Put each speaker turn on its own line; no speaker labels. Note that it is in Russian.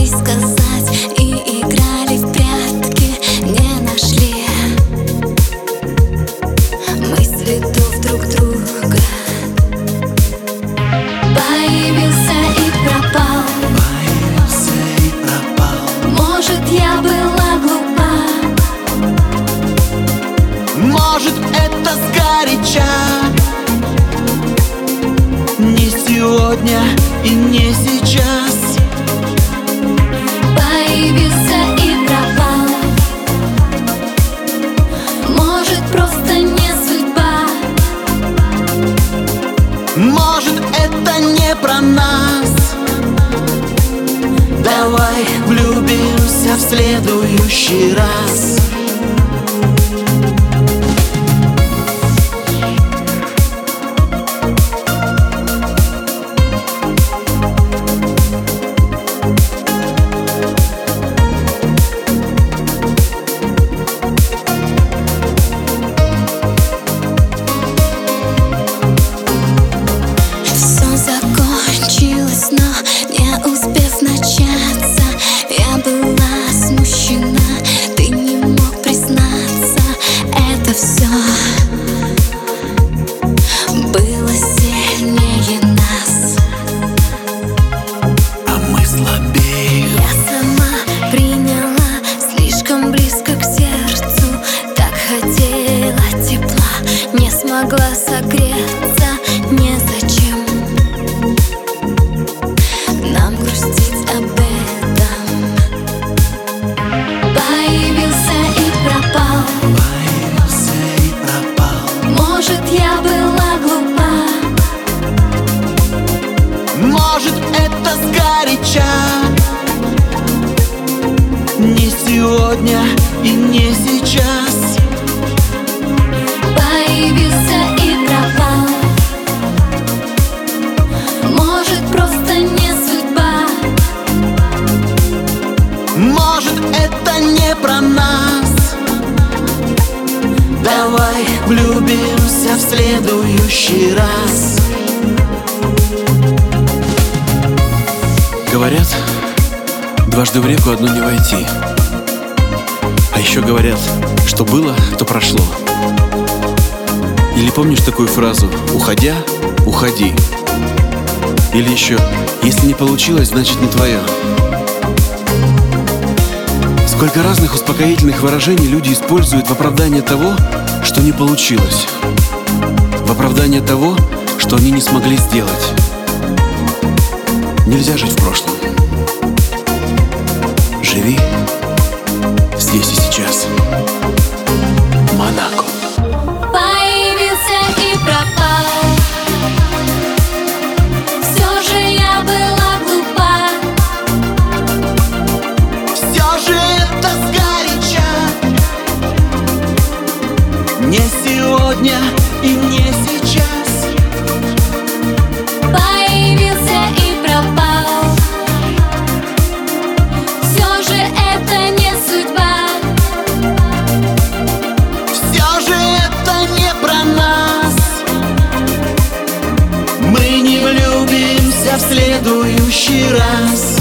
пытались сказать и играли в прятки, не нашли мы следов друг друга. Появился и пропал. Может, я была глупа.
Может, это сгоряча. Не сегодня и не сейчас.
Появился и пропал. Может, просто не судьба.
Может, это не про нас. Давай влюбимся в следующий раз.
Все закончилось, но не успев начаться, я была смущена, ты не мог признаться. Это все было сильнее нас,
А мы слабее.
я сама приняла слишком близко к сердцу. Так хотела тепла, не смогла согреться. Незачем нам грустить об этом. Появился и пропал. Может, я была глупа.
Может, это сгоряча. Не сегодня и не сейчас.
Появился и пропал. Может, просто не судьба.
Может, это не про нас. Давай влюбимся в следующий раз.
Говорят, дважды в реку одну не войти. А еще говорят, что было, то прошло. Или помнишь такую фразу: уходя, уходи. Или еще: если не получилось, значит не твое. Сколько разных успокоительных выражений люди используют в оправдание того, что не получилось, в оправдание того, что они не смогли сделать. Нельзя жить в прошлом. Живи здесь и сейчас. Монако.
Появился и пропал. Все же я была глупа.
Все же это сгоряча. Не сегодня и не сейчас.
Появился и пропал. Все же это не судьба.
Все же это не про нас. Мы не влюбимся в следующий раз.